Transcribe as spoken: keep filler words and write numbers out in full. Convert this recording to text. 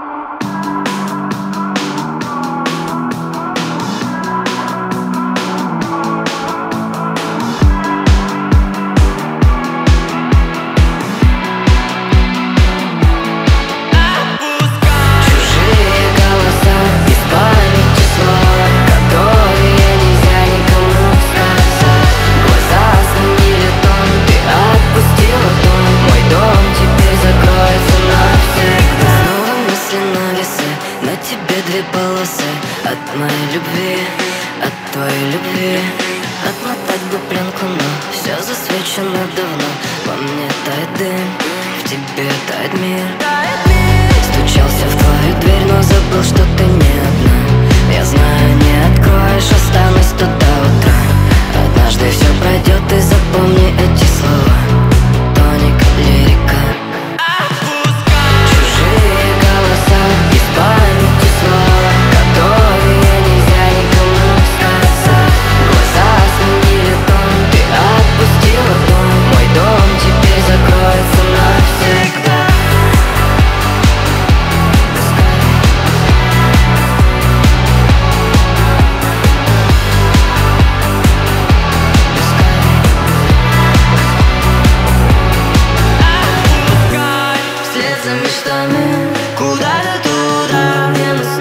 От моей любви, от твоей любви. Отмотать бы пленку, но все засвечено давно. Во мне тает дым, в тебе тает мир. Стучался в твою дверь, но забыл, что ты не одна. Я знаю, не откроешь, останусь тут до утра. Однажды все пройдет, и запомни эти слова. Тоник, лирика. Чужие голоса из памяти слова, которые нельзя никому сказать. Глаза сменили тон, ты отпустила дом. Мой дом теперь закроется навсегда. Вслед за мечтами куда-то туда, где нас